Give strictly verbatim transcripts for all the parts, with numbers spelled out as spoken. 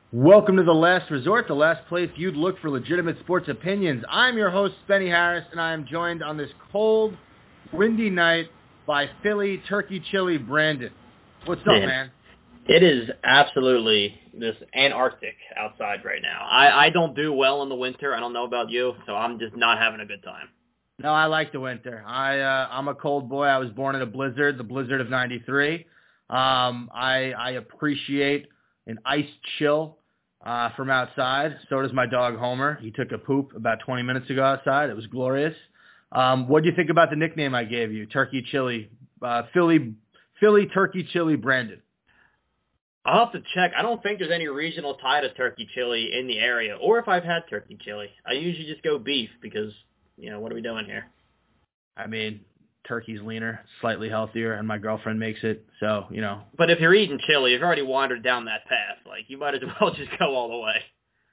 Welcome to The Last Resort, the last place you'd look for legitimate sports opinions. I'm your host, Benny Harris, and I am joined on this cold, windy night by Philly Turkey Chili Brandon. What's up, man? man? It is absolutely this Antarctic outside right now. I, I don't do well in the winter. I don't know about you, so I'm just not having a good time. No, I like the winter. I, uh, I'm a cold boy. I was born in a blizzard, the blizzard of ninety-three. Um, I, I appreciate an ice chill uh, from outside. So does my dog Homer. He took a poop about twenty minutes ago outside. It was glorious. Um, what do you think about the nickname I gave you, Turkey Chili, uh, Philly, Philly Turkey Chili Brandon? I'll have to check. I don't think there's any regional tie to turkey chili in the area, or if I've had turkey chili. I usually just go beef because, you know, what are we doing here? I mean, turkey's leaner, slightly healthier, and my girlfriend makes it, so, you know. But if you're eating chili, you've already wandered down that path. Like, you might as well just go all the way.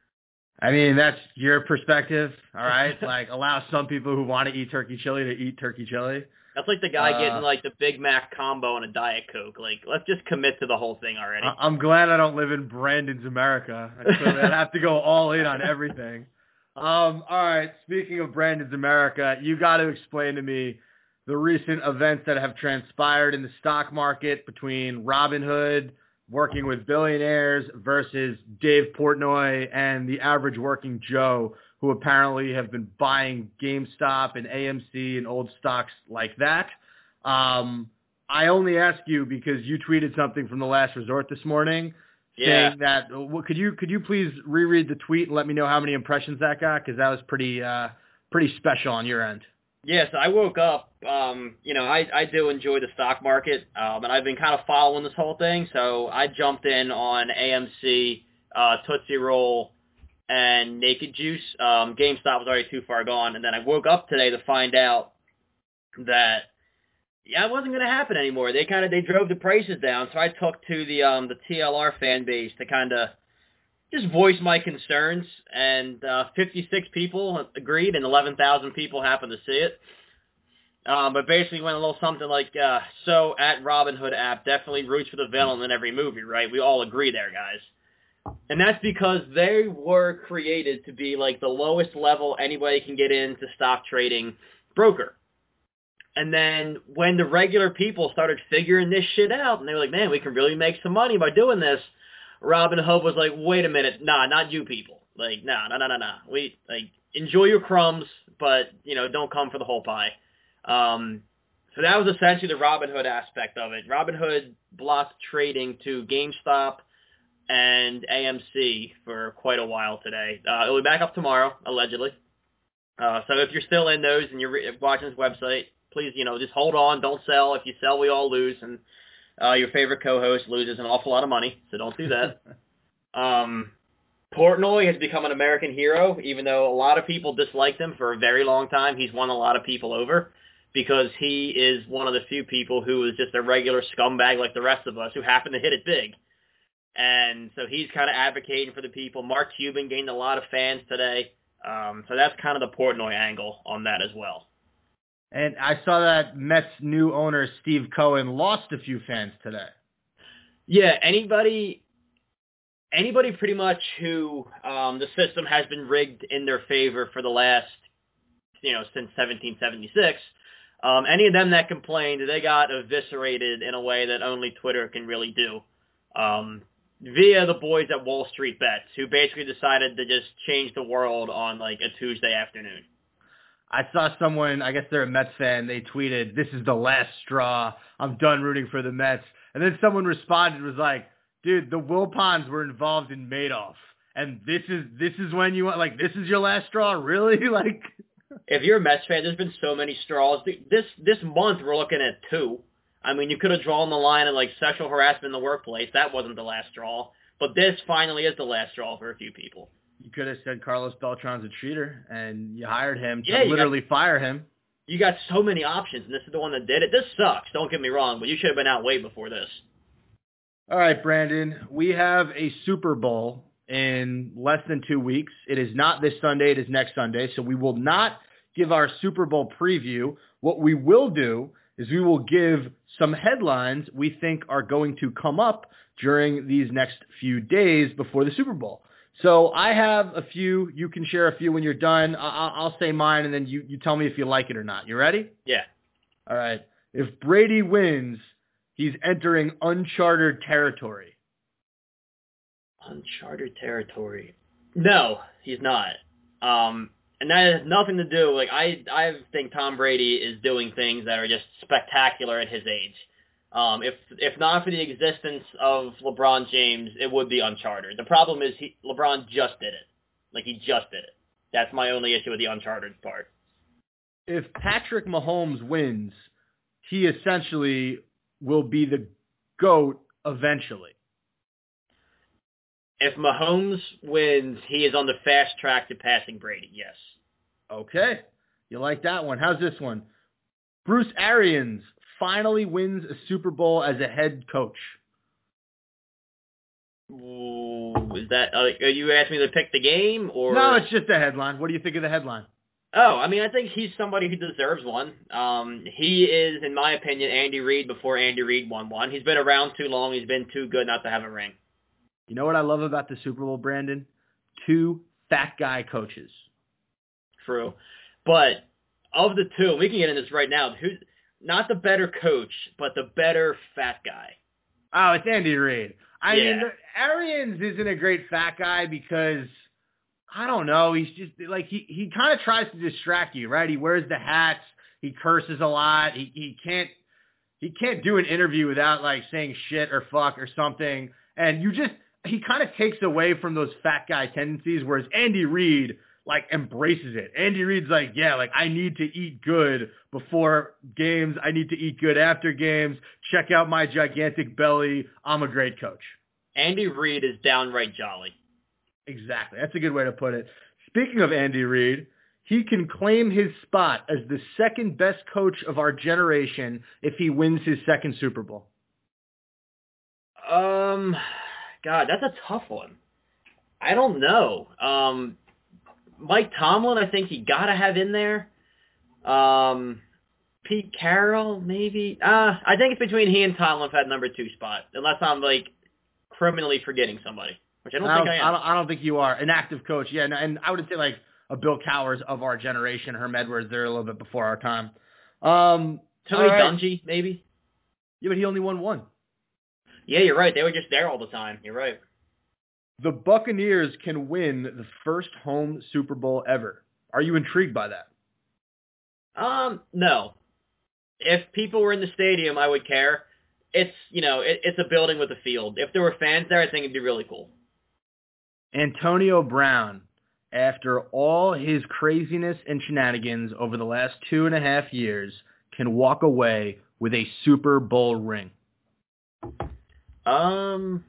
I mean, that's your perspective, all right? Like, allow some people who want to eat turkey chili to eat turkey chili. That's like the guy uh, getting, like, the Big Mac combo and a Diet Coke. Like, let's just commit to the whole thing already. I'm glad I don't live in Brandon's America. I'd have to go all in on everything. Um, all right, speaking of Brandon's America, you got to explain to me the recent events that have transpired in the stock market between Robinhood working with billionaires versus Dave Portnoy and the average working Joe, who apparently have been buying GameStop and A M C and old stocks like that. Um, I only ask you because you tweeted something from The Last Resort this morning yeah. saying that. Well, could you could you please reread the tweet and let me know how many impressions that got? Because that was pretty uh, pretty special on your end. Yes, I woke up, um, you know, I, I do enjoy the stock market, um, and I've been kind of following this whole thing, so I jumped in on A M C, uh, Tootsie Roll, and Naked Juice. Um, GameStop was already too far gone, and then I woke up today to find out that, yeah, it wasn't going to happen anymore. They kind of, they drove the prices down, so I took to the, um, the T L R fan base to kind of just voice my concerns, and uh, fifty-six people agreed, and eleven thousand people happened to see it. Um, but basically went a little something like, uh, so at Robinhood app definitely roots for the villain in every movie, right? We all agree there, guys. And that's because they were created to be like the lowest level anybody can get into stock trading broker. And then when the regular people started figuring this shit out, and they were like, man, we can really make some money by doing this, Robinhood was like, wait a minute, nah, not you people. Like, nah, nah, nah, nah, nah. We, like, enjoy your crumbs, but, you know, don't come for the whole pie. Um, so that was essentially the Robinhood aspect of it. Robinhood blocked trading to GameStop and A M C for quite a while today. Uh, it'll be back up tomorrow, allegedly. Uh, so if you're still in those and you're re- watching this website, please, you know, just hold on, don't sell. If you sell, we all lose, and Uh, your favorite co-host loses an awful lot of money, so don't do that. um, Portnoy has become an American hero, even though a lot of people disliked him for a very long time. He's won a lot of people over because he is one of the few people who is just a regular scumbag like the rest of us who happen to hit it big. And so he's kind of advocating for the people. Mark Cuban gained a lot of fans today. Um, so that's kind of the Portnoy angle on that as well. And I saw that Mets' new owner, Steve Cohen, lost a few fans today. Yeah, anybody anybody pretty much who um, the system has been rigged in their favor for the last, you know, since seventeen seventy-six, um, any of them that complained, they got eviscerated in a way that only Twitter can really do, um, via the boys at Wall Street Bets, who basically decided to just change the world on, like, a Tuesday afternoon. I saw someone, I guess they're a Mets fan, they tweeted, this is the last straw. I'm done rooting for the Mets. And then someone responded, was like, dude, the Wilpons were involved in Madoff. And this is this is when you want, like, this is your last straw? Really? Like, if you're a Mets fan, there's been so many straws. This this month, we're looking at two. I mean, you could have drawn the line of, like, sexual harassment in the workplace. That wasn't the last straw. But this finally is the last straw for a few people. You could have said Carlos Beltran's a cheater, and you hired him to yeah, literally got, fire him. You got so many options, and this is the one that did it. This sucks, don't get me wrong, but you should have been out way before this. All right, Brandon, we have a Super Bowl in less than two weeks. It is not this Sunday, it is next Sunday, so we will not give our Super Bowl preview. What we will do is we will give some headlines we think are going to come up during these next few days before the Super Bowl. So I have a few. You can share a few when you're done. I- I'll say mine, and then you, you tell me if you like it or not. You ready? Yeah. All right. If Brady wins, he's entering uncharted territory. Uncharted territory. No, he's not. Um, and that has nothing to do, like, I I think Tom Brady is doing things that are just spectacular at his age. Um, if if not for the existence of LeBron James, it would be uncharted. The problem is he, LeBron just did it. Like, he just did it. That's my only issue with the uncharted part. If Patrick Mahomes wins, he essentially will be the GOAT eventually. If Mahomes wins, he is on the fast track to passing Brady, yes. Okay. You like that one. How's this one? Bruce Arians finally wins a Super Bowl as a head coach. Ooh, is that, uh, are you asking me to pick the game? Or No, it's just a headline. What do you think of the headline? Oh, I mean, I think he's somebody who deserves one. Um, he is, in my opinion, Andy Reid before Andy Reid won one. He's been around too long. He's been too good not to have a ring. You know what I love about the Super Bowl, Brandon? Two fat guy coaches. True. But of the two, we can get into this right now, who's not the better coach, but the better fat guy? Oh, it's Andy Reid. I Yeah. mean, the, Arians isn't a great fat guy because, I don't know, he's just, like, he, he kind of tries to distract you, right? He wears the hats. He curses a lot. He, he can't, he can't do an interview without, like, saying shit or fuck or something. And you just, he kind of takes away from those fat guy tendencies, whereas Andy Reid, like, embraces it. Andy Reid's like, yeah, like, I need to eat good before games. I need to eat good after games. Check out my gigantic belly. I'm a great coach. Andy Reid is downright jolly. Exactly. That's a good way to put it. Speaking of Andy Reid, he can claim his spot as the second best coach of our generation if he wins his second Super Bowl. Um, God, that's a tough one. I don't know. Um, Mike Tomlin, I think you gotta have in there. Um, Pete Carroll, maybe. Uh, I think it's between he and Tomlin for that number two spot, unless I'm like criminally forgetting somebody, which I don't I think don't, I am. I don't, I don't think you are an active coach. Yeah, and, and I would say like a Bill Cowers of our generation, Herm Edwards. They're a little bit before our time. Um, Tony right. Dungy, maybe. Yeah, but he only won one. Yeah, you're right. They were just there all the time. You're right. The Buccaneers can win the first home Super Bowl ever. Are you intrigued by that? Um, no. If people were in the stadium, I would care. It's, you know, it, it's a building with a field. If there were fans there, I think it'd be really cool. Antonio Brown, after all his craziness and shenanigans over the last two and a half years, can walk away with a Super Bowl ring. Um,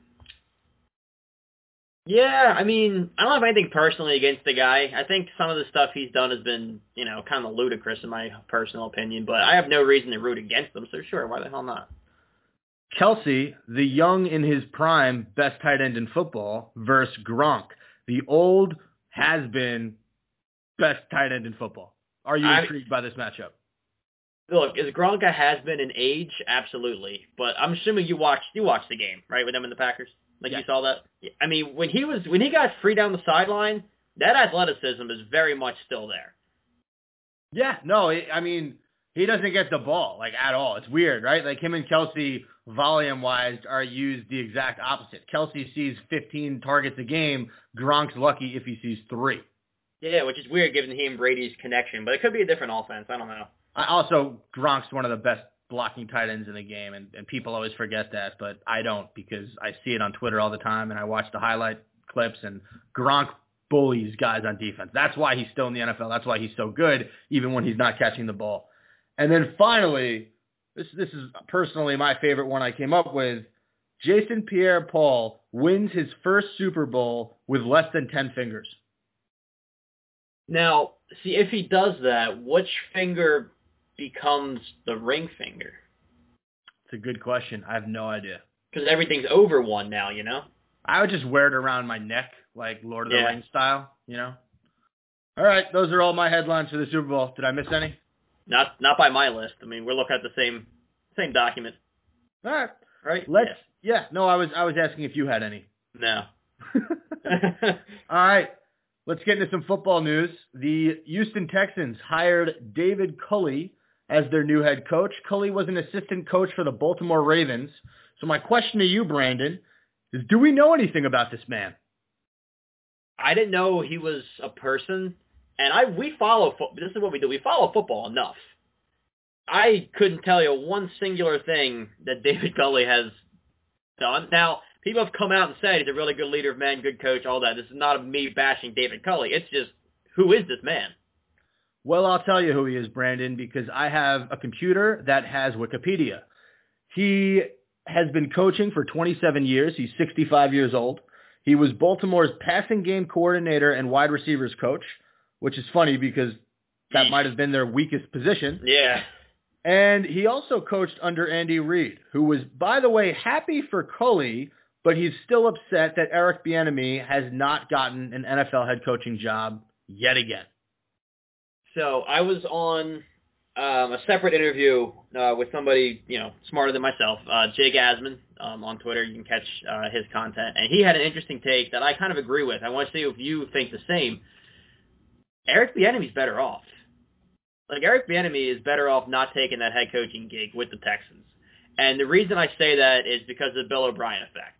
yeah, I mean, I don't have anything personally against the guy. I think some of the stuff he's done has been, you know, kind of ludicrous in my personal opinion, but I have no reason to root against him, so sure, why the hell not? Kelsey, the young in his prime best tight end in football, versus Gronk, the old has-been best tight end in football. Are you intrigued I, by this matchup? Look, is Gronk a has-been in age? Absolutely. But I'm assuming you watched you watched the game, right, with them and the Packers? Like yeah. You saw that? I mean, when he was when he got free down the sideline, that athleticism is very much still there. Yeah, no, I mean, he doesn't get the ball, like, at all. It's weird, right? Like, him and Kelsey, volume-wise, are used the exact opposite. Kelsey sees fifteen targets a game. Gronk's lucky if he sees three. Yeah, which is weird given he and Brady's connection, but it could be a different offense. I don't know. I also, Gronk's one of the best blocking tight ends in the game, and, and people always forget that, but I don't because I see it on Twitter all the time, and I watch the highlight clips, and Gronk bullies guys on defense. That's why he's still in the N F L. That's why he's so good, even when he's not catching the ball. And then finally, this this is personally my favorite one I came up with. Jason Pierre-Paul wins his first Super Bowl with less than ten fingers. Now, see, if he does that, which finger becomes the ring finger? It's a good question. I have no idea. Because everything's over one now, you know? I would just wear it around my neck, like Lord of yeah. the Rings style, you know? All right, those are all my headlines for the Super Bowl. Did I miss any? Not not by my list. I mean, we're looking at the same same document. All right. Right? Let's. Yeah. yeah. No, I was I was asking if you had any. No. All right. Let's get into some football news. The Houston Texans hired David Culley as their new head coach. Culley was an assistant coach for the Baltimore Ravens. So my question to you, Brandon, is do we know anything about this man? I didn't know he was a person, and I we follow, this is what we do, we follow football enough. I couldn't tell you one singular thing that David Culley has done. Now, people have come out and said he's a really good leader of men, good coach, all that. This is not me bashing David Culley. It's just, who is this man? Well, I'll tell you who he is, Brandon, because I have a computer that has Wikipedia. He has been coaching for twenty-seven years. He's sixty-five years old. He was Baltimore's passing game coordinator and wide receivers coach, which is funny because that might have been their weakest position. Yeah. And he also coached under Andy Reid, who was, by the way, happy for Culley, but he's still upset that Eric Bieniemy has not gotten an N F L head coaching job yet again. So I was on um, a separate interview uh, with somebody, you know, smarter than myself, uh, Jay Gasman, um, on Twitter. You can catch uh, his content. And he had an interesting take that I kind of agree with. I want to see if you think the same. Eric Bieniemy's better off. Like, Eric Bieniemy is better off not taking that head coaching gig with the Texans. And the reason I say that is because of the Bill O'Brien effect.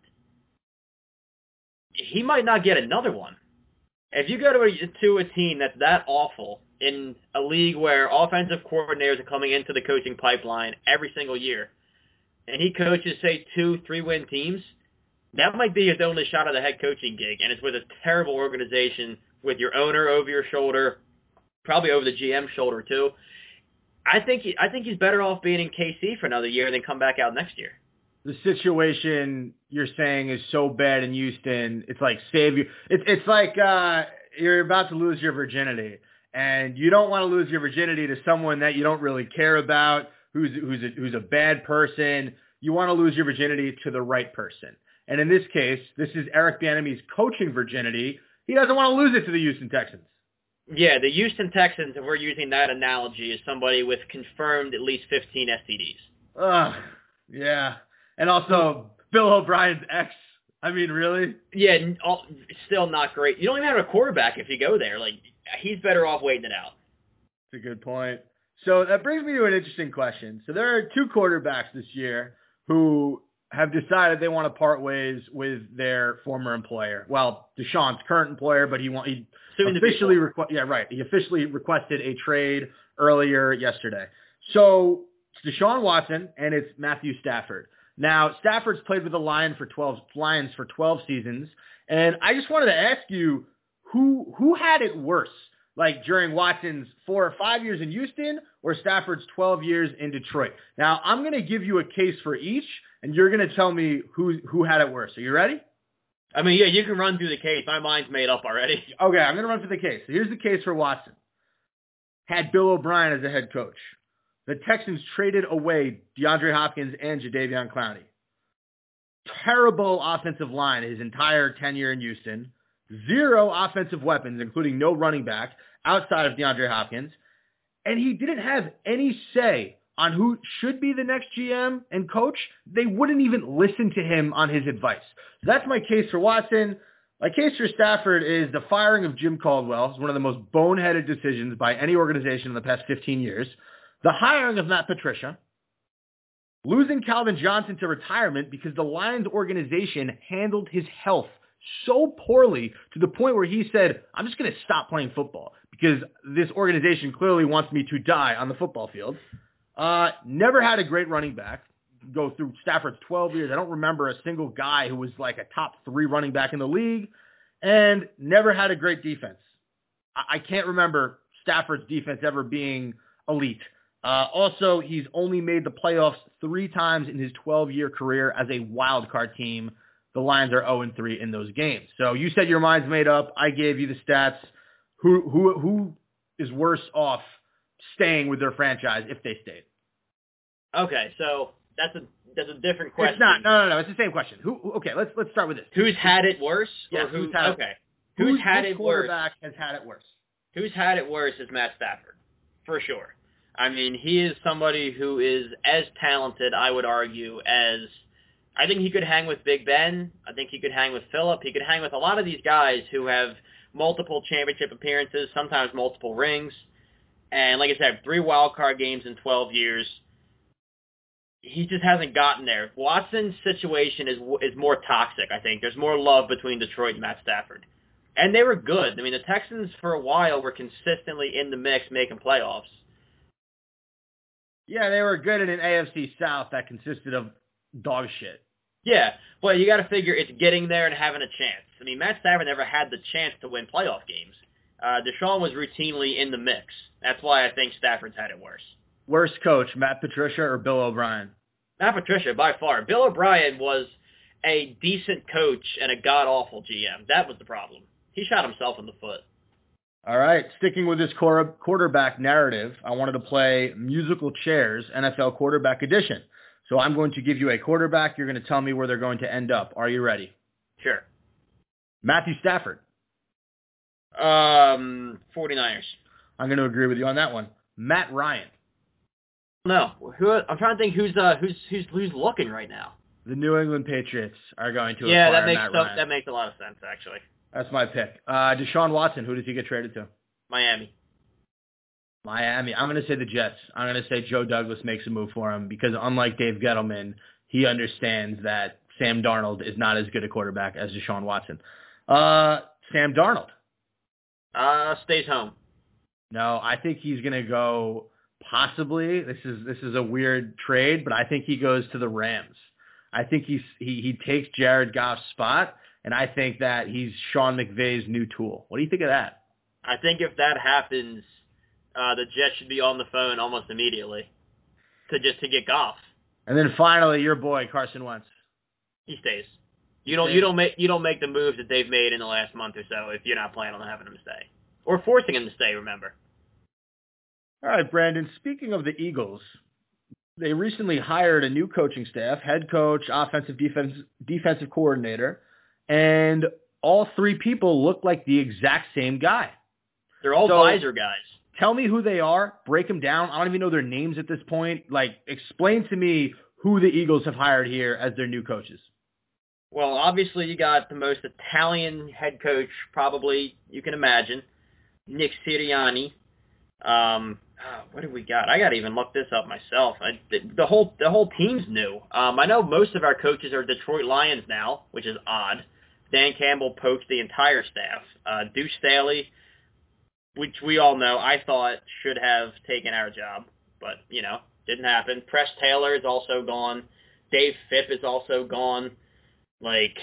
He might not get another one. If you go to a, to a team that's that awful in a league where offensive coordinators are coming into the coaching pipeline every single year, and he coaches, say, two, three-win teams, that might be his only shot at the head coaching gig, and it's with a terrible organization with your owner over your shoulder, probably over the G M's shoulder too. I think he, I think he's better off being in K C for another year and then come back out next year. The situation you're saying is so bad in Houston. It's like save you. It's it's like uh, you're about to lose your virginity, and you don't want to lose your virginity to someone that you don't really care about, who's who's a, who's a bad person. You want to lose your virginity to the right person. And in this case, this is Eric Bieniemy's coaching virginity. He doesn't want to lose it to the Houston Texans. Yeah, the Houston Texans, if we're using that analogy, is somebody with confirmed at least fifteen S T Ds. Ugh, yeah. And also, Bill O'Brien's ex. I mean, really? Yeah, all, still not great. You don't even have a quarterback if you go there. Like, he's better off waiting it out. That's a good point. So that brings me to an interesting question. So there are two quarterbacks this year who have decided they want to part ways with their former employer. Well, Deshaun's current employer, but he want, he Soon officially requ- yeah, right. He officially requested a trade earlier yesterday. So it's Deshaun Watson and it's Matthew Stafford. Now, Stafford's played with the Lions for twelve Lions for twelve seasons, and I just wanted to ask you who who had it worse, like during Watson's four or five years in Houston or Stafford's twelve years in Detroit. Now, I'm going to give you a case for each, and you're going to tell me who who had it worse. Are you ready? I mean, yeah, you can run through the case. My mind's made up already. Okay, I'm going to run through the case. So here's the case for Watson. Had Bill O'Brien as a head coach. The Texans traded away DeAndre Hopkins and Jadeveon Clowney. Terrible offensive line his entire tenure in Houston. Zero offensive weapons, including no running back outside of DeAndre Hopkins. And he didn't have any say on who should be the next G M and coach. They wouldn't even listen to him on his advice. So that's my case for Watson. My case for Stafford is the firing of Jim Caldwell. It's one of the most boneheaded decisions by any organization in the past fifteen years. The hiring of Matt Patricia, losing Calvin Johnson to retirement because the Lions organization handled his health so poorly to the point where he said, I'm just going to stop playing football because this organization clearly wants me to die on the football field. Uh, never had a great running back. Go through Stafford's twelve years. I don't remember a single guy who was like a top three running back in the league, and never had a great defense. I, I can't remember Stafford's defense ever being elite. Uh, also, he's only made the playoffs three times in his twelve-year career as a wild card team. The Lions are oh and three in those games. So you said your mind's made up. I gave you the stats. Who who who is worse off staying with their franchise if they stayed? Okay, so that's a that's a different question. It's not. No, no, no. It's the same question. Who? Okay, let's let's start with this. Who's had it worse? Yeah. Or who, who's had okay. It, who's, who's had it worse? Quarterback has had it worse. Who's had it worse is Matt Stafford, for sure. I mean, he is somebody who is as talented, I would argue, as I think he could hang with Big Ben. I think he could hang with Phillip. He could hang with a lot of these guys who have multiple championship appearances, sometimes multiple rings. And like I said, three wild card games in twelve years. He just hasn't gotten there. Watson's situation is is more toxic, I think. There's more love between Detroit and Matt Stafford. And they were good. I mean, the Texans for a while were consistently in the mix making playoffs. Yeah, they were good in an A F C South that consisted of dog shit. Yeah, but you got to figure it's getting there and having a chance. I mean, Matt Stafford never had the chance to win playoff games. Uh, Deshaun was routinely in the mix. That's why I think Stafford's had it worse. Worst coach, Matt Patricia or Bill O'Brien? Matt Patricia, by far. Bill O'Brien was a decent coach and a god-awful G M. That was the problem. He shot himself in the foot. All right. Sticking with this quarterback narrative, I wanted to play Musical Chairs N F L Quarterback Edition. So I'm going to give you a quarterback. You're going to tell me where they're going to end up. Are you ready? Sure. Matthew Stafford. Um, 49ers. I'm going to agree with you on that one. Matt Ryan. No. Who? I'm trying to think who's uh who's who's who's looking right now. The New England Patriots are going to yeah, acquire that makes Matt so, Ryan. that makes a lot of sense actually. That's my pick. Uh, Deshaun Watson. Who does he get traded to? Miami. Miami. I'm going to say the Jets. I'm going to say Joe Douglas makes a move for him because unlike Dave Gettleman, he understands that Sam Darnold is not as good a quarterback as Deshaun Watson. Uh, Sam Darnold. Uh, stays home. No, I think he's going to go possibly. This is this is a weird trade, but I think he goes to the Rams. I think he's he he takes Jared Goff's spot, and I think that he's Sean McVay's new tool. What do you think of that? I think if that happens, uh, the Jets should be on the phone almost immediately to just to get Goff. And then finally, your boy Carson Wentz. He stays. You don't you don't make you don't make the moves that they've made in the last month or so if you're not planning on having him stay or forcing him to stay. Remember. All right, Brandon. Speaking of the Eagles, they recently hired a new coaching staff: head coach, offensive defense defensive coordinator, and all three people look like the exact same guy. They're all so, visor guys. Tell me who they are. Break them down. I don't even know their names at this point. Like, explain to me who the Eagles have hired here as their new coaches. Well, obviously you got the most Italian head coach probably you can imagine, Nick Sirianni. Um, oh, what have we got? I got to even look this up myself. I, the, the whole the whole team's new. Um, I know most of our coaches are Detroit Lions now, which is odd. Dan Campbell poached the entire staff. Uh, Deuce Staley, which we all know, I thought should have taken our job, but, you know, didn't happen. Press Taylor is also gone. Dave Phipp is also gone. Like,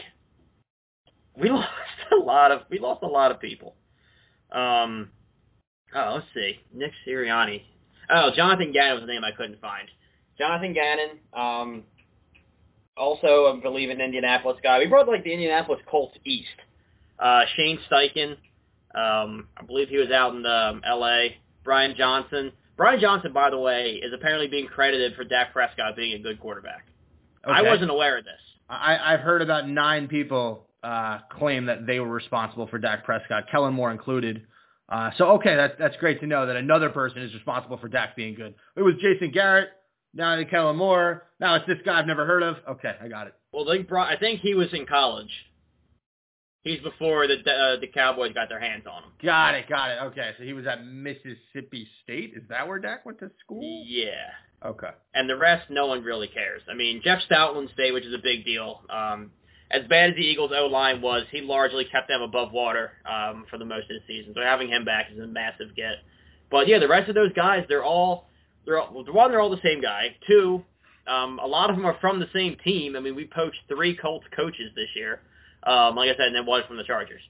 we lost a lot of we lost a lot of people. Um, oh, let's see. Nick Sirianni. Oh, Jonathan Gannon was the name I couldn't find. Jonathan Gannon, um, also, I believe, an Indianapolis guy. We brought, like, the Indianapolis Colts east. Uh, Shane Steichen. Um, I believe he was out in um, L A. Brian Johnson. Brian Johnson, by the way, is apparently being credited for Dak Prescott being a good quarterback. Okay. I wasn't aware of this. I, I've heard about nine people uh, claim that they were responsible for Dak Prescott, Kellen Moore included. Uh, so, okay, that's that's great to know that another person is responsible for Dak being good. It was Jason Garrett, now it's Kellen Moore, now it's this guy I've never heard of. Okay, I got it. Well, they brought, I think he was in college. He's before the uh, the Cowboys got their hands on him. Got it, got it. Okay, so he was at Mississippi State. Is that where Dak went to school? Yeah. Okay. And the rest, no one really cares. I mean, Jeff Stoutland stayed, which is a big deal. Um, as bad as the Eagles' O-line was, he largely kept them above water um, for the most of the season. So having him back is a massive get. But yeah, the rest of those guys, they're all, they're all, one, they're all the same guy. Two, um, a lot of them are from the same team. I mean, we poached three Colts coaches this year. Um, like I said, and then one from the Chargers.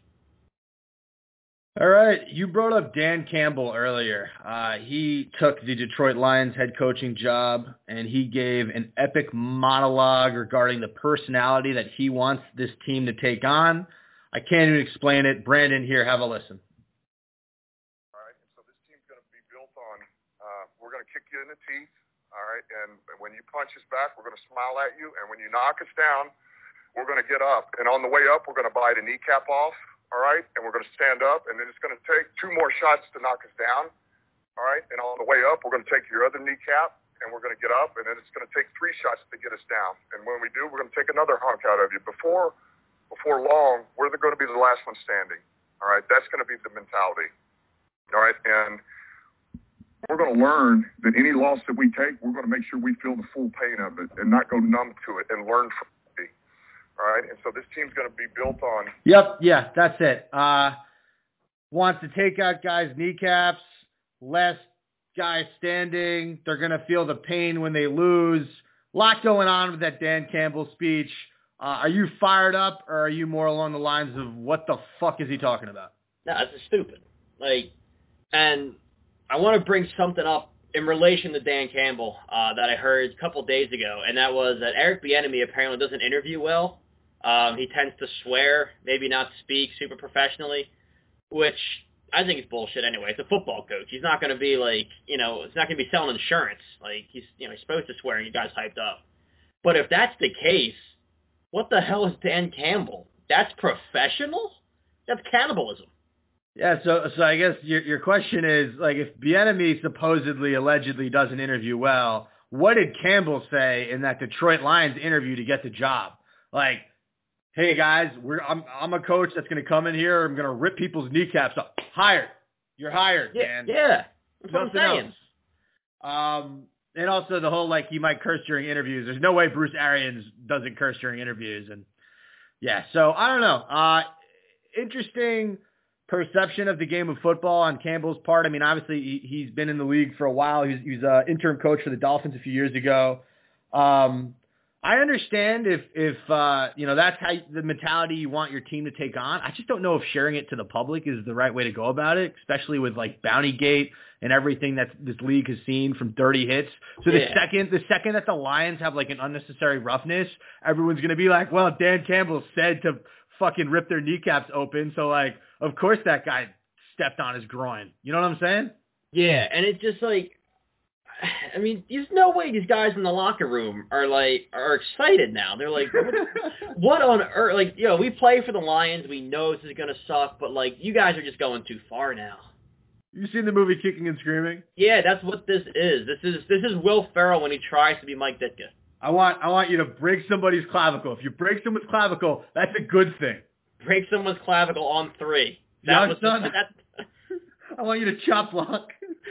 All right. You brought up Dan Campbell earlier. Uh, he took the Detroit Lions head coaching job, and he gave an epic monologue regarding the personality that he wants this team to take on. I can't even explain it. Brandon, here, have a listen. All right. So this team's going to be built on, uh, we're going to kick you in the teeth. All right. And when you punch us back, we're going to smile at you. And when you knock us down, we're going to get up, and on the way up, we're going to bite a kneecap off, all right? And we're going to stand up, and then it's going to take two more shots to knock us down, all right? And on the way up, we're going to take your other kneecap, and we're going to get up, and then it's going to take three shots to get us down. And when we do, we're going to take another hunk out of you. Before before long, we're going to be the last one standing, all right? That's going to be the mentality, all right? And we're going to learn that any loss that we take, we're going to make sure we feel the full pain of it and not go numb to it and learn from it, all right? And so this team's going to be built on... Yep, yeah, that's it. Uh, wants to take out guys' kneecaps, last guy standing. They're going to feel the pain when they lose. A lot going on with that Dan Campbell speech. Uh, are you fired up, or are you more along the lines of what the fuck is he talking about? No, it's stupid. Like, and I want to bring something up in relation to Dan Campbell uh, that I heard a couple days ago, and that was that Eric Bieniemy apparently doesn't interview well. Um, he tends to swear, maybe not speak super professionally, which I think is bullshit anyway. It's a football coach. He's not going to be like, you know, it's not going to be selling insurance. Like, he's, you know, he's supposed to swear and you guys hyped up. But if that's the case, what the hell is Dan Campbell? That's professional? That's cannibalism. Yeah, so so I guess your your question is, like, if Bieniemy supposedly, allegedly doesn't interview well, what did Campbell say in that Detroit Lions interview to get the job? Like, hey guys, we're I'm I'm a coach that's going to come in here. I'm going to rip people's kneecaps up. Hired. You're hired, yeah, man. Yeah, that's what I'm saying. Else. Um, and also the whole, like, he might curse during interviews. There's no way Bruce Arians doesn't curse during interviews. And yeah, so I don't know. Uh, interesting perception of the game of football on Campbell's part. I mean, obviously he, he's been in the league for a while. He's, he's an interim coach for the Dolphins a few years ago. Um, I understand if, if uh, you know, that's how the mentality you want your team to take on. I just don't know if sharing it to the public is the right way to go about it, especially with, like, Bountygate and everything that this league has seen from dirty hits. So the Yeah. second the second that the Lions have, like, an unnecessary roughness, everyone's going to be like, well, Dan Campbell said to fucking rip their kneecaps open. So, like, of course that guy stepped on his groin. You know what I'm saying? Yeah, and it's just like, I mean, there's no way these guys in the locker room are like are excited now. They're like, what, what on earth? Like, you know, we play for the Lions. We know this is gonna suck, but like, you guys are just going too far now. You seen the movie Kicking and Screaming? Yeah, that's what this is. This is this is Will Ferrell when he tries to be Mike Ditka. I want I want you to break somebody's clavicle. If you break someone's clavicle, that's a good thing. Break someone's clavicle on three. That Yeah, was son. that. I want you to chop block.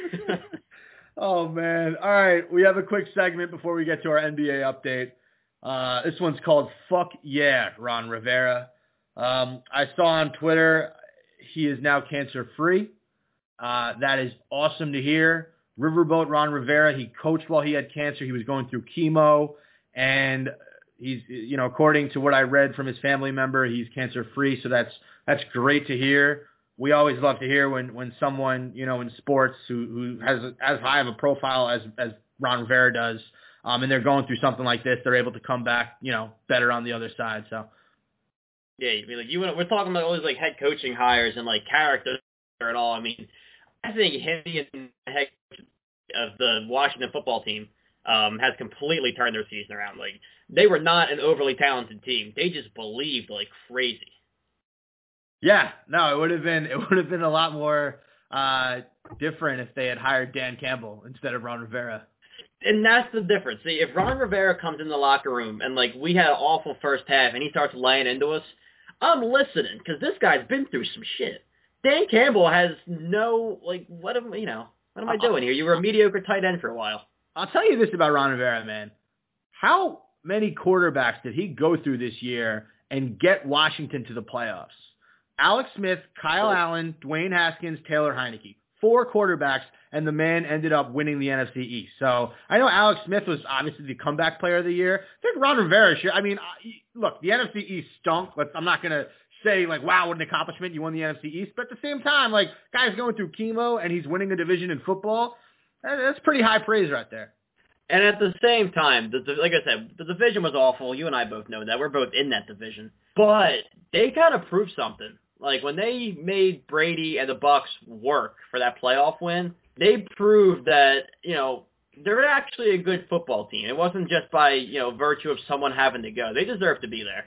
Oh, man. All right. We have a quick segment before we get to our N B A update. Uh, this one's called Fuck Yeah, Ron Rivera. Um, I saw on Twitter he is now cancer-free. Uh, that is awesome to hear. Riverboat Ron Rivera, he coached while he had cancer. He was going through chemo. And he's, you know, according to what I read from his family member, he's cancer-free. So that's that's great to hear. We always love to hear when, when someone, you know, in sports who, who has a, as high of a profile as, as Ron Rivera does, um, and they're going through something like this, they're able to come back, you know, better on the other side. So, yeah, I mean, like, you we're talking about all these like head coaching hires and like character and all. I mean, I think him being the head coach of the Washington football team um, has completely turned their season around. Like, they were not an overly talented team; they just believed like crazy. Yeah, no, it would have been it would have been a lot more uh, different if they had hired Dan Campbell instead of Ron Rivera. And that's the difference. See, if Ron Rivera comes in the locker room and like we had an awful first half and he starts laying into us, I'm listening because this guy's been through some shit. Dan Campbell has no like what am you know what am I doing here? You were a mediocre tight end for a while. I'll tell you this about Ron Rivera, man. How many quarterbacks did he go through this year and get Washington to the playoffs? Alex Smith, Kyle Allen, Dwayne Haskins, Taylor Heineke. Four quarterbacks, and the man ended up winning the N F C East. So I know Alex Smith was obviously the comeback player of the year. I think Ron Rivera should. I mean, look, the N F C East stunk. Let's, I'm not going to say, like, wow, what an accomplishment. You won the N F C East. But at the same time, like, guy's going through chemo, and he's winning a division in football. That's pretty high praise right there. And at the same time, the, like I said, the division was awful. You and I both know that. We're both in that division. But they kind of proved something. Like, when they made Brady and the Bucs work for that playoff win, they proved that, you know, they're actually a good football team. It wasn't just by, you know, virtue of someone having to go. They deserve to be there.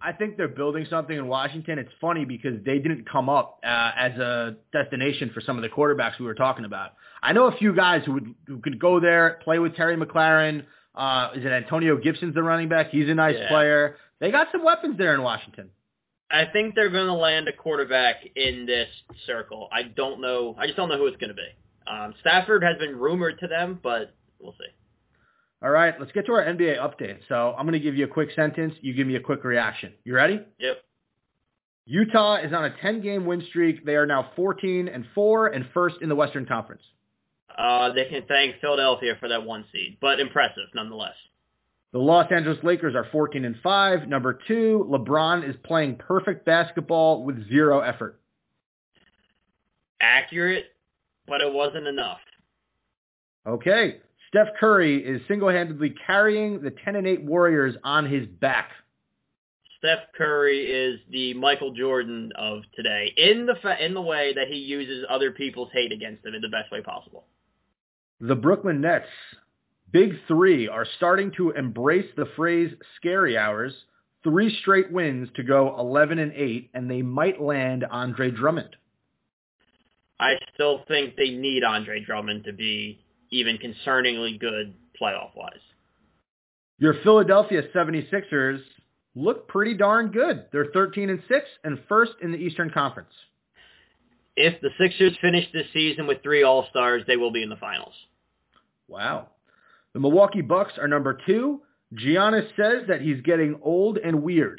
I think they're building something in Washington. It's funny because they didn't come up uh, as a destination for some of the quarterbacks we were talking about. I know a few guys who would who could go there, play with Terry McLaurin. Uh, is it Antonio Gibson's the running back? He's a nice yeah. player. They got some weapons there in Washington. I think they're going to land a quarterback in this circle. I don't know. I just don't know who it's going to be. Um, Stafford has been rumored to them, but we'll see. All right, let's get to our N B A update. So I'm going to give you a quick sentence. You give me a quick reaction. You ready? Yep. Utah is on a ten-game win streak. They are now fourteen and four and first in the Western Conference. Uh, they can thank Philadelphia for that one seed, but impressive nonetheless. The Los Angeles Lakers are fourteen and five. Number two, LeBron is playing perfect basketball with zero effort. Accurate, but it wasn't enough. Okay. Steph Curry is single-handedly carrying the ten and eight Warriors on his back. Steph Curry is the Michael Jordan of today, in the fa- in the way that he uses other people's hate against him in the best way possible. The Brooklyn Nets, Big Three, are starting to embrace the phrase scary hours. Three straight wins to go eleven and eight, and they might land Andre Drummond. I still think they need Andre Drummond to be even concerningly good playoff-wise. Your Philadelphia seventy-sixers look pretty darn good. They're thirteen and six and first in the Eastern Conference. If the Sixers finish this season with three All-Stars, they will be in the finals. Wow. The Milwaukee Bucks are number two. Giannis says that he's getting old and weird.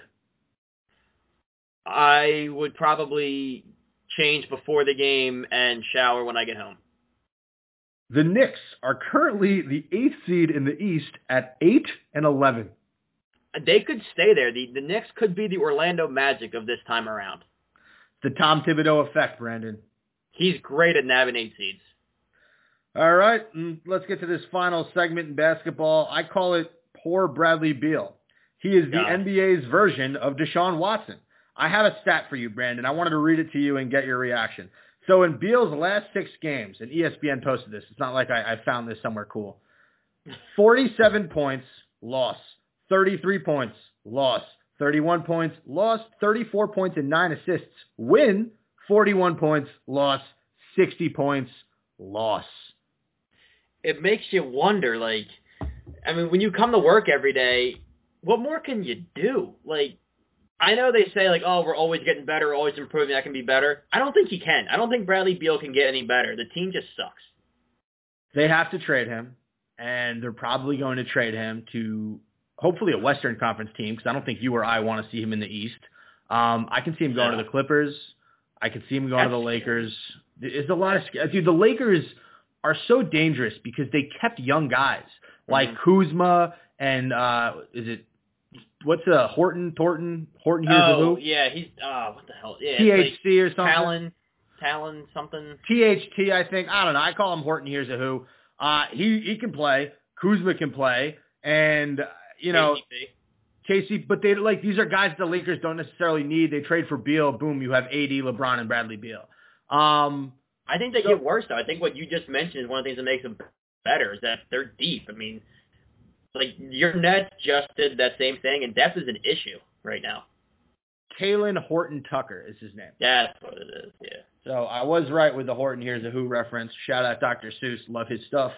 I would probably change before the game and shower when I get home. The Knicks are currently the eighth seed in the East at eight and eleven. They could stay there. The, the Knicks could be the Orlando Magic of this time around. The Tom Thibodeau effect, Brandon. He's great at nabbing eight seeds. All right, let's get to this final segment in basketball. I call it Poor Bradley Beal. He is the Yeah. N B A's version of Deshaun Watson. I have a stat for you, Brandon. I wanted to read it to you and get your reaction. So in Beal's last six games, and E S P N posted this. It's not like I, I found this somewhere cool. forty-seven points, loss. thirty-three points, loss. thirty-one points, loss. thirty-four points and nine assists. Win, forty-one points, loss. sixty points, loss. It makes you wonder, like, I mean, when you come to work every day, what more can you do? Like, I know they say, like, oh, we're always getting better, always improving, I can be better. I don't think he can. I don't think Bradley Beal can get any better. The team just sucks. They have to trade him, and they're probably going to trade him to hopefully a Western Conference team, because I don't think you or I want to see him in the East. Um, I can see him going Yeah. to the Clippers. I can see him going That's to the Lakers. It's a lot of dude. The Lakers are so dangerous because they kept young guys like Mhm. Kuzma and uh, is it what's uh Horton Thornton Horton here's Oh, a who yeah, he's, uh, what the hell? Yeah, T it's H C or like something. Talon, Talon something. T H T, I think. I don't know. I call him Horton here's a who. Uh, he he can play. Kuzma can play, and uh, you know. K C P. Casey, but they like these are guys the Lakers don't necessarily need. They trade for Beal, boom, you have A D, LeBron, and Bradley Beal. Um, I think they so, get worse, though. I think what you just mentioned is one of the things that makes them better is that they're deep. I mean, like, your Nets just did that same thing, and depth is an issue right now. Kalen Horton Tucker is his name. Yeah, that's what it is, yeah. So I was right with the Horton Here's a Who reference. Shout out Doctor Seuss. Love his stuff.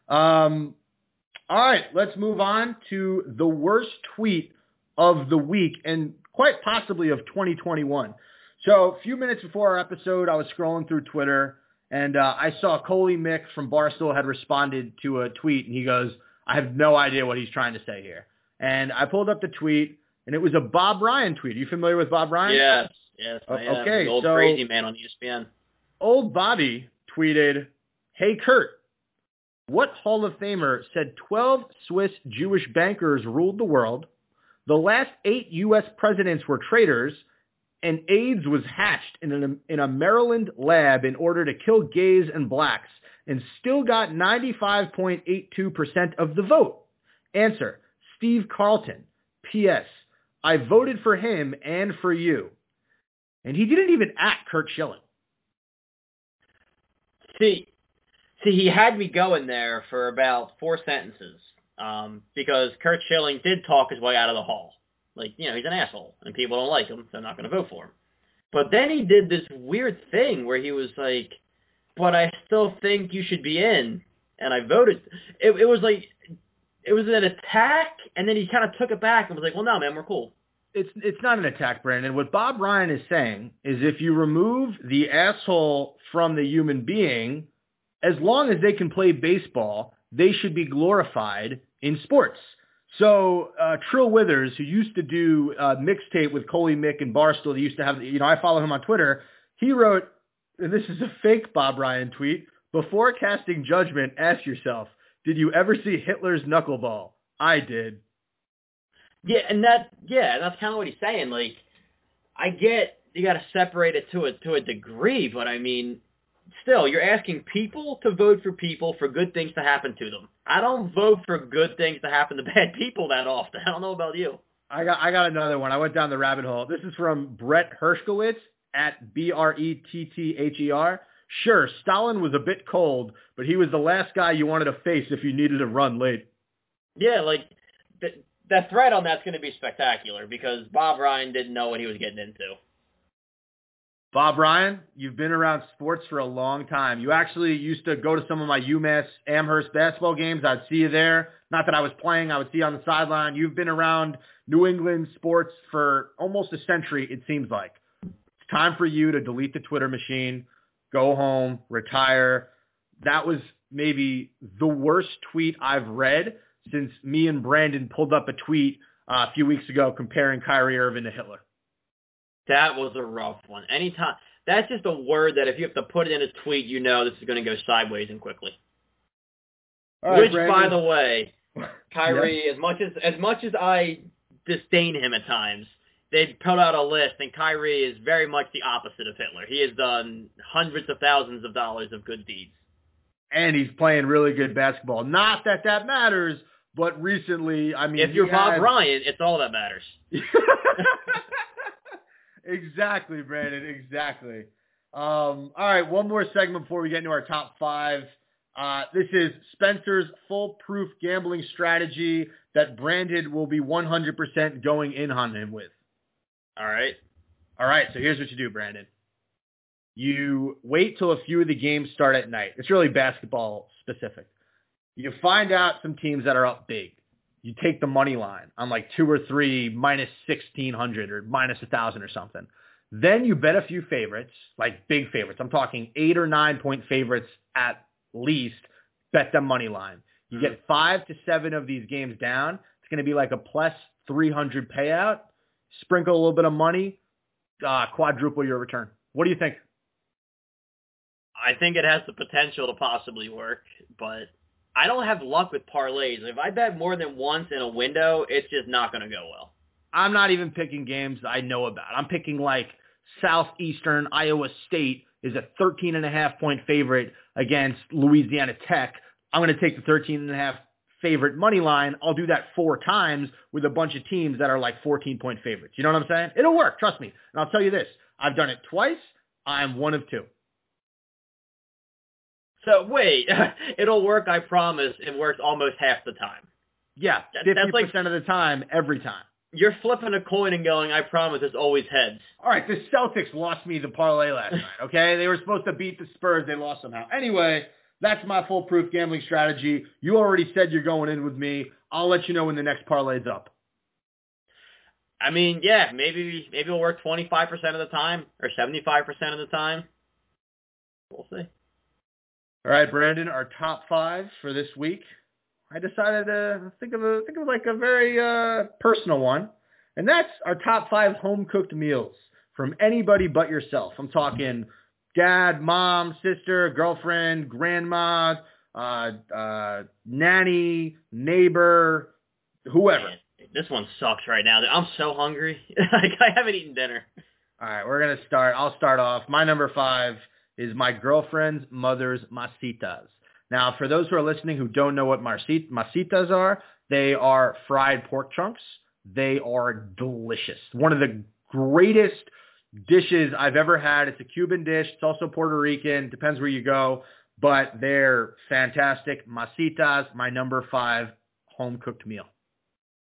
Um, all right, let's move on to the worst tweet of the week and quite possibly of twenty twenty-one. So a few minutes before our episode, I was scrolling through Twitter, and uh, I saw Coley Mick from Barstool had responded to a tweet, and he goes, I have no idea what he's trying to say here. And I pulled up the tweet, and it was a Bob Ryan tweet. Are you familiar with Bob Ryan? Yes, yes, I am. Okay, The old so- crazy man on E S P N. Old Bobby tweeted, Hey, Kurt, what Hall of Famer said twelve Swiss Jewish bankers ruled the world, the last eight U S presidents were traitors, and AIDS was hatched in, an, in a Maryland lab in order to kill gays and blacks, and still got ninety-five point eight two percent of the vote? Answer, Steve Carlton. P S. I voted for him and for you. And he didn't even at Kurt Schilling. See, see, he had me going there for about four sentences um, because Kurt Schilling did talk his way out of the hall. Like, you know, he's an asshole, and people don't like him, so they're not going to vote for him. But then he did this weird thing where he was like, but I still think you should be in, and I voted. It, it was like, it was an attack, and then he kind of took it back and was like, well, no, man, we're cool. It's it's not an attack, Brandon. What Bob Ryan is saying is if you remove the asshole from the human being, as long as they can play baseball, they should be glorified in sports. So uh, Trill Withers, who used to do uh, mixtape with Coley Mick and Barstool, they used to have, you know, I follow him on Twitter. He wrote, and this is a fake Bob Ryan tweet, before casting judgment, ask yourself, did you ever see Hitler's knuckleball? I did. Yeah, and that, yeah, that's kind of what he's saying. Like, I get you got to separate it to a, to a degree, but I mean, still, you're asking people to vote for people for good things to happen to them. I don't vote for good things to happen to bad people that often. I don't know about you. I got I got another one. I went down the rabbit hole. This is from Brett Hershkowitz at B R E T T H E R. Sure, Stalin was a bit cold, but he was the last guy you wanted to face if you needed to run late. Yeah, like, th- that thread on that's going to be spectacular because Bob Ryan didn't know what he was getting into. Bob Ryan, you've been around sports for a long time. You actually used to go to some of my UMass Amherst basketball games. I'd see you there. Not that I was playing. I would see you on the sideline. You've been around New England sports for almost a century, it seems like. It's time for you to delete the Twitter machine, go home, retire. That was maybe the worst tweet I've read since me and Brandon pulled up a tweet uh, a few weeks ago comparing Kyrie Irving to Hitler. That was a rough one. Anytime, that's just a word that if you have to put it in a tweet, you know this is going to go sideways and quickly. All right, Which, Brandon. by the way, Kyrie, yeah. as much as as much as I disdain him at times, they put out a list, and Kyrie is very much the opposite of Hitler. He has done hundreds of thousands of dollars of good deeds. And he's playing really good basketball. Not that that matters, but recently, I mean, if you're Bob had... Ryan, it's all that matters. Exactly, Brandon. Exactly. Um, all right, one more segment before we get into our top five. Uh, this is Spencer's foolproof gambling strategy that Brandon will be one hundred percent going in on him with. All right. All right, so here's what you do, Brandon. You wait till a few of the games start at night. It's really basketball specific. You find out some teams that are up big. You take the money line on like two or three minus sixteen hundred or minus a thousand or something. Then you bet a few favorites, like big favorites. I'm talking eight or nine point favorites at least. Bet them money line. You get five to seven of these games down. It's going to be like a plus three hundred payout. Sprinkle a little bit of money, uh, quadruple your return. What do you think? I think it has the potential to possibly work, but I don't have luck with parlays. If I bet more than once in a window, it's just not going to go well. I'm not even picking games I know about. I'm picking like Southeastern Iowa State is a thirteen and a half point favorite against Louisiana Tech. I'm going to take the thirteen and a half favorite money line. I'll do that four times with a bunch of teams that are like fourteen point favorites. You know what I'm saying? It'll work. Trust me. And I'll tell you this. I've done it twice. I'm one of two. So wait, it'll work, I promise. It works almost half the time. Yeah, fifty percent like, of the time, every time. You're flipping a coin and going, I promise it's always heads. All right, the Celtics lost me the parlay last night, okay? They were supposed to beat the Spurs. They lost somehow. Anyway, that's my foolproof gambling strategy. You already said you're going in with me. I'll let you know when the next parlay's up. I mean, yeah, maybe maybe it'll work twenty-five percent of the time or seventy-five percent of the time. We'll see. All right, Brandon, our top five for this week. I decided to think of a think of like a very uh, personal one, and that's our top five home cooked meals from anybody but yourself. I'm talking dad, mom, sister, girlfriend, grandma, uh, uh, nanny, neighbor, whoever. Man, this one sucks right now. I'm so hungry. Like I haven't eaten dinner. All right, we're gonna start. I'll start off. My number five is my girlfriend's mother's masitas. Now, for those who are listening who don't know what masitas are, they are fried pork chunks. They are delicious. One of the greatest dishes I've ever had. It's a Cuban dish. It's also Puerto Rican. Depends where you go. But they're fantastic. Masitas, my number five home-cooked meal.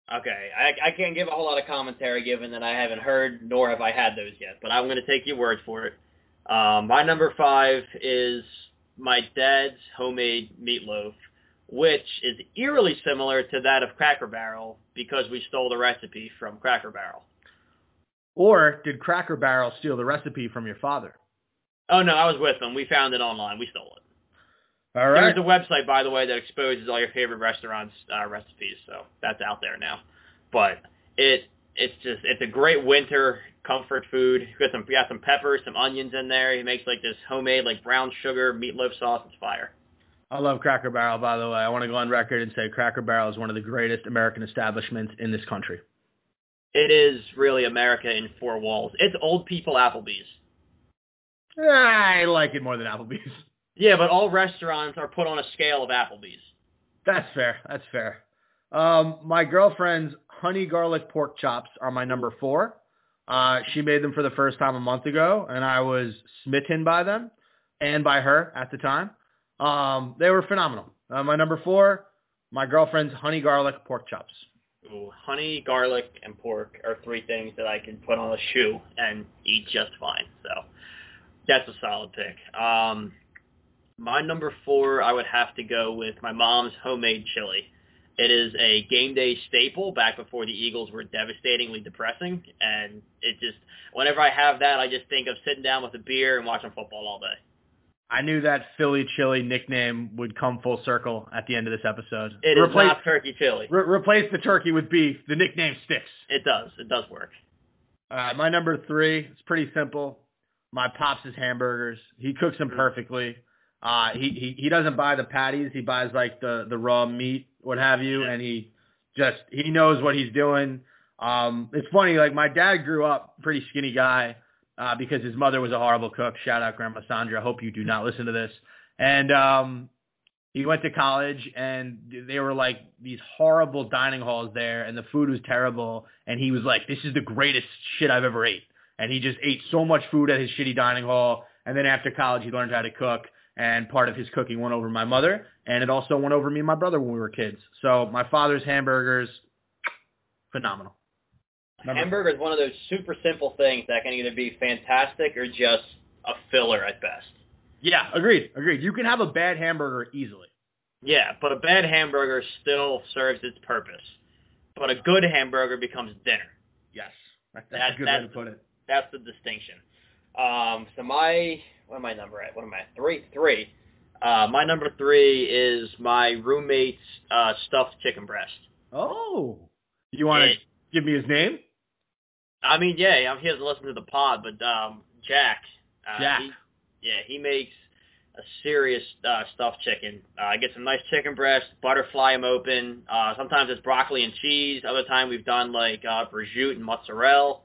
Okay, I, I can't give a whole lot of commentary given that I haven't heard nor have I had those yet, but I'm going to take your word for it. Um, my number five is my dad's homemade meatloaf, which is eerily similar to that of Cracker Barrel because we stole the recipe from Cracker Barrel. Or did Cracker Barrel steal the recipe from your father? Oh, no, I was with them. We found it online. We stole it. All right. There's a website, by the way, that exposes all your favorite restaurants' uh, recipes, so that's out there now. But it it's just it's a great winter comfort food. You got some you got some peppers, some onions in there. He makes like this homemade like brown sugar meatloaf sauce. It's fire. I love Cracker Barrel, by the way. I want to go on record and say Cracker Barrel is one of the greatest American establishments in this country. It is really America in four walls. It's old people Applebee's. I like it more than Applebee's. Yeah, but all restaurants are put on a scale of Applebee's. That's fair. That's fair. Um, my girlfriend's honey garlic pork chops are my number four. Uh, she made them for the first time a month ago, and I was smitten by them and by her at the time. Um, they were phenomenal. Uh, my number four, my girlfriend's honey garlic pork chops. Ooh, honey, garlic, and pork are three things that I can put on a shoe and eat just fine. So that's a solid pick. Um, My number four, I would have to go with my mom's homemade chili. It is a game day staple back before the Eagles were devastatingly depressing, and it just, whenever I have that, I just think of sitting down with a beer and watching football all day. I knew that Philly chili nickname would come full circle at the end of this episode. It replace, is not turkey chili. Re- replace the turkey with beef. The nickname sticks. It does. It does work. Uh, my number three, it's pretty simple. My Pops' hamburgers. He cooks them perfectly. Uh, he, he, he doesn't buy the patties. He buys like the, the raw meat, what have you. And he just, he knows what he's doing. Um, it's funny. Like my dad grew up pretty skinny guy, uh, because his mother was a horrible cook. Shout out Grandma Sandra. I hope you do not listen to this. And, um, he went to college and they were like these horrible dining halls there and the food was terrible. And he was like, this is the greatest shit I've ever ate. And he just ate so much food at his shitty dining hall. And then after college, he learned how to cook. And part of his cooking went over my mother, and it also went over me and my brother when we were kids. So my father's hamburgers, phenomenal. Number Hamburger is one of those super simple things that can either be fantastic or just a filler at best. Yeah, agreed, agreed. You can have a bad hamburger easily. Yeah, but a bad hamburger still serves its purpose. But a good hamburger becomes dinner. Yes, that's, that's a good that's way to put it. That's the distinction. Um, so my... What am I number at? What am I at? Three. Three. Uh, my number three is my roommate's uh, stuffed chicken breast. Oh. You want to give me his name? I mean, yeah, he doesn't listen to the pod, but um, Jack. Uh, Jack. He, yeah, he makes a serious uh, stuffed chicken. Uh, I get some nice chicken breast, butterfly them open. Uh, sometimes it's broccoli and cheese. Other time we've done like uh, prosciutto and mozzarella.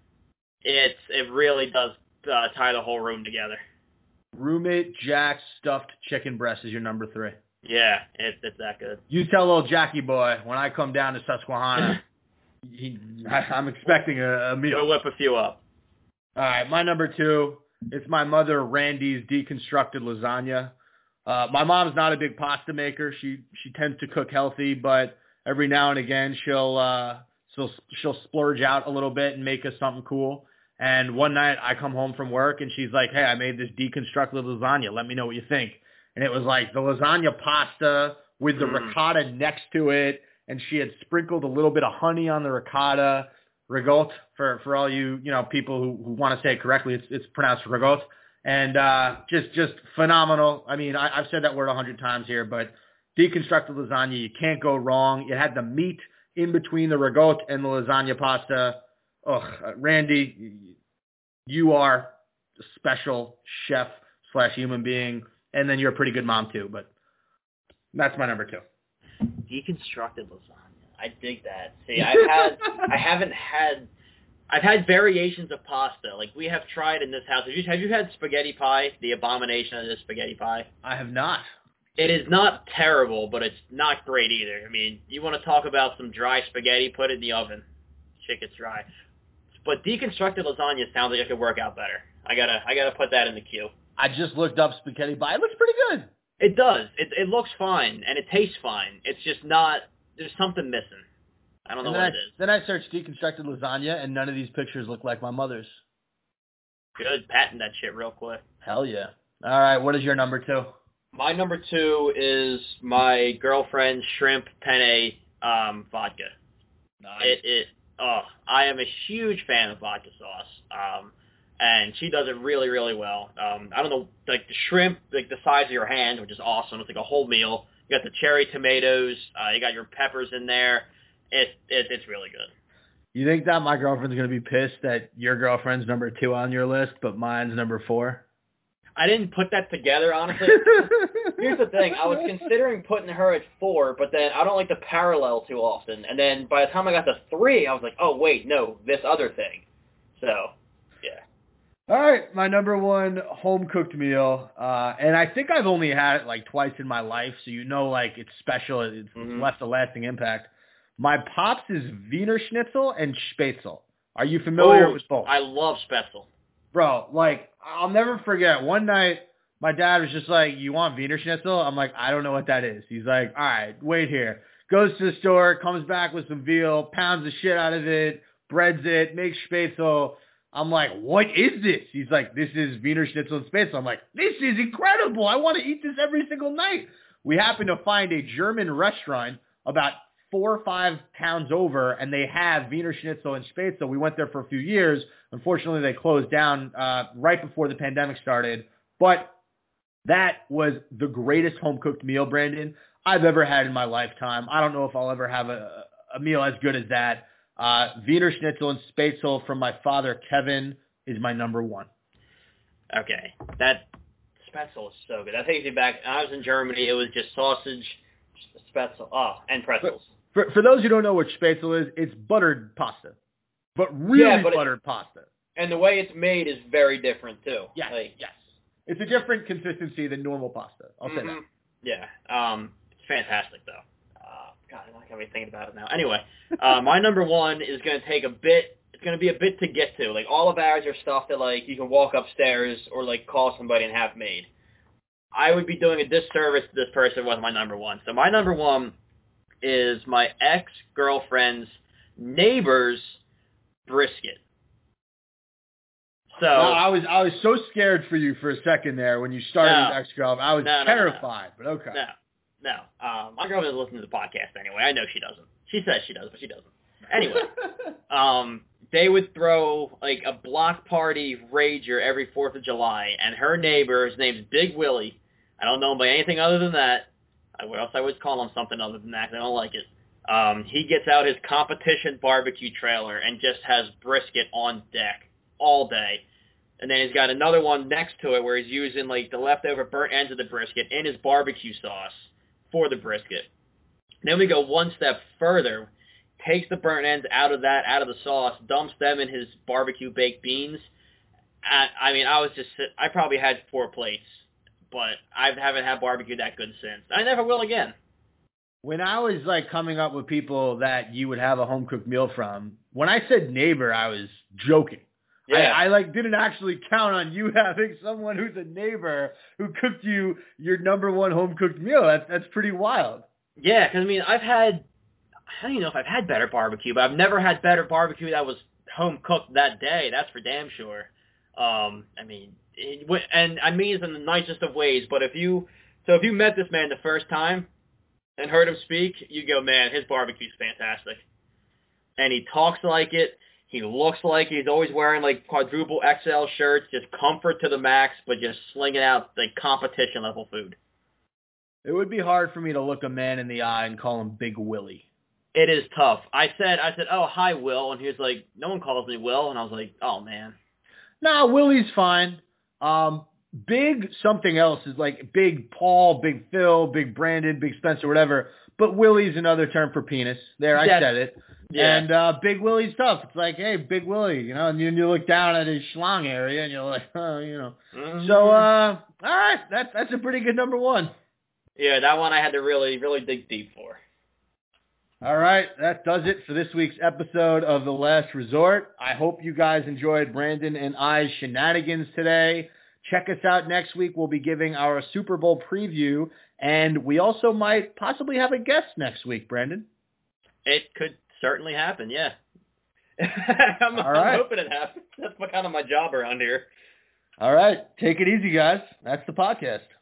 It's It really does uh, tie the whole room together. Roommate Jack's stuffed chicken breast is your number three. Yeah, it, it's that good. You tell old Jackie boy when I come down to Susquehanna, he, I, I'm expecting a, a meal. We'll whip a few up. All right, my number two, it's my mother Randy's deconstructed lasagna. Uh, my mom's not a big pasta maker. She she tends to cook healthy, but every now and again she'll uh, she'll she'll splurge out a little bit and make us something cool. And one night I come home from work and she's like, hey, I made this deconstructed lasagna. Let me know what you think. And it was like the lasagna pasta with the mm. ricotta next to it. And she had sprinkled a little bit of honey on the ricotta. Rigotte, for, for all you, you know, people who, who want to say it correctly, it's, it's pronounced rigotte. And uh, just just phenomenal. I mean, I, I've said that word a hundred times here, but deconstructed lasagna, you can't go wrong. It had the meat in between the rigotte and the lasagna pasta. Oh, Randy, you are a special chef slash human being, and then you're a pretty good mom too, but that's my number two. Deconstructed lasagna. I dig that. See, I've had, I haven't had, I've had variations of pasta. Like we have tried in this house. Have you, have you had spaghetti pie, the abomination of this spaghetti pie? I have not. It is not terrible, but it's not great either. I mean, you want to talk about some dry spaghetti, put it in the oven. Shit gets dry. But deconstructed lasagna sounds like it could work out better. I gotta, I gotta put that in the queue. I just looked up spaghetti pie. It looks pretty good. It does. It, it looks fine and it tastes fine. It's just not. There's something missing. I don't know and what then it I, is. Then I searched deconstructed lasagna, and none of these pictures look like my mother's. Good, patent that shit real quick. Hell yeah. All right, what is your number two? My number two is my girlfriend's shrimp penne um, vodka. Nice. It, it, oh, I am a huge fan of vodka sauce, um, and she does it really, really well. Um, I don't know, like the shrimp, like the size of your hand, which is awesome. It's like a whole meal. You got the cherry tomatoes. Uh, you got your peppers in there. It, it, it's really good. You think that my girlfriend's going to be pissed that your girlfriend's number two on your list, but mine's number four? I didn't put that together, honestly. Here's the thing. I was considering putting her at four, but then I don't like to parallel too often. And then by the time I got to three, I was like, oh, wait, no, this other thing. So, yeah. All right, my number one home-cooked meal, uh, and I think I've only had it like twice in my life, so you know like it's special. It's Mm-hmm. left a lasting impact. My pops is Wiener Schnitzel and Spätzle. Are you familiar Oh, with both? I love Spätzle. Bro, like, I'll never forget. One night, my dad was just like, you want Wiener Schnitzel? I'm like, I don't know what that is. He's like, all right, wait here. Goes to the store, comes back with some veal, pounds the shit out of it, breads it, makes Spätzle. I'm like, what is this? He's like, this is Wiener Schnitzel and Spätzle. I'm like, this is incredible. I want to eat this every single night. We happen to find a German restaurant about four or five towns over, and they have Wiener Schnitzel and Spätzle. We went there for a few years. Unfortunately, they closed down uh, right before the pandemic started. But that was the greatest home-cooked meal, Brandon, I've ever had in my lifetime. I don't know if I'll ever have a, a meal as good as that. Uh, Wiener Schnitzel and Spätzle from my father, Kevin, is my number one. Okay. That Spätzle is so good. That takes me back. When I was in Germany, it was just sausage, Spätzle, oh, and pretzels. For, for those who don't know what Spätzle is, it's buttered pasta. But really Yeah, but buttered pasta. And the way it's made is very different, too. Yes, like, yes. It's a different consistency than normal pasta. I'll mm-hmm. say that. Yeah. Um, it's fantastic, though. Uh, God, I'm not going to be thinking about it now. Anyway, uh, my number one is going to take a bit, it's going to be a bit to get to. Like, all of ours are stuff that, like, you can walk upstairs or, like, call somebody and have made. I would be doing a disservice to this person with my number one. So my number one is my ex-girlfriend's neighbor's brisket. So no, I was I was so scared for you for a second there when you started no, with ex-girlfriend. I was no, no, terrified, no, but okay. No, no. Um, my girlfriend doesn't listen to the podcast anyway. I know she doesn't. She says she does, but she doesn't. Anyway, um, they would throw like a block party rager every fourth of July, and her neighbor, his name's Big Willie. I don't know him by anything other than that. What else I would call him something other than that. I don't like it. Um, he gets out his competition barbecue trailer and just has brisket on deck all day. And then he's got another one next to it where he's using like the leftover burnt ends of the brisket in his barbecue sauce for the brisket. Then we go one step further, takes the burnt ends out of that, out of the sauce, dumps them in his barbecue baked beans. I, I mean, I was just, I probably had four plates, but I haven't had barbecue that good since. I never will again. When I was like coming up with people that you would have a home cooked meal from, when I said neighbor, I was joking. Yeah. I, I like didn't actually count on you having someone who's a neighbor who cooked you your number one home cooked meal. That's that's pretty wild. Yeah, because I mean, I've had, I don't even know if I've had better barbecue, but I've never had better barbecue that was home cooked that day. That's for damn sure. Um, I mean, it, and I mean it in the nicest of ways. But if you, so if you met this man the first time and heard him speak, you go, man, his barbecue's fantastic, and he talks like it. He looks like he's always wearing like quadruple X L shirts, just comfort to the max, but just slinging out like competition level food. It would be hard for me to look a man in the eye and call him Big Willie. It is tough. I said, I said, oh, hi, Will. And he was like, no one calls me Will. And I was like, oh, man. Nah, Willie's fine. Um, Big something else is like Big Paul, Big Phil, Big Brandon, Big Spencer, whatever. But Willie's another term for penis. There, I Yes. said it. Yeah. And uh, Big Willie's tough. It's like, hey, Big Willie, you know, and you, you look down at his schlong area and you're like, oh, you know. Mm-hmm. So, uh, all right, that's that's a pretty good number one. Yeah, that one I had to really, really dig deep for. All right, that does it for this week's episode of The Last Resort. I hope you guys enjoyed Brandon and I's shenanigans today. Check us out next week. We'll be giving our Super Bowl preview, and we also might possibly have a guest next week, Brandon. It could certainly happen, yeah. I'm, All right. I'm hoping it happens. That's my, kind of my job around here. All right. Take it easy, guys. That's the podcast.